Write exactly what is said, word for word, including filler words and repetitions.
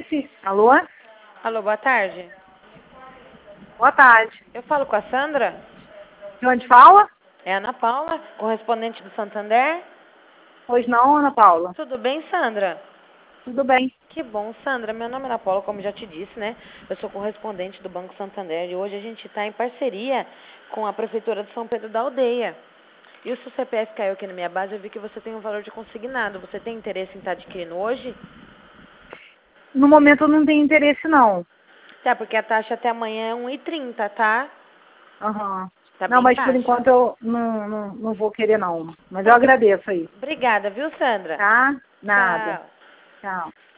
Sim. Alô? Alô, boa tarde. Boa tarde. Eu falo com a Sandra? De onde fala? É a Ana Paula, correspondente do Santander? Pois não, Ana Paula? Tudo bem, Sandra? Tudo bem. Que bom, Sandra. Meu nome é Ana Paula, como já te disse, né? Eu sou correspondente do Banco Santander e hoje a gente está em parceria com a Prefeitura de São Pedro da Aldeia. E o seu C P F caiu aqui na minha base, eu vi que você tem um valor de consignado. Você tem interesse em estar adquirindo hoje? No momento eu não tenho interesse, não. Tá, porque a taxa até amanhã é um e trinta, tá? Aham. Tá Não, bem mas por baixa. enquanto eu não, não, não vou querer, não. Mas eu Tá. agradeço aí. Obrigada, viu, Sandra? Tá? Nada. Tchau. Tchau.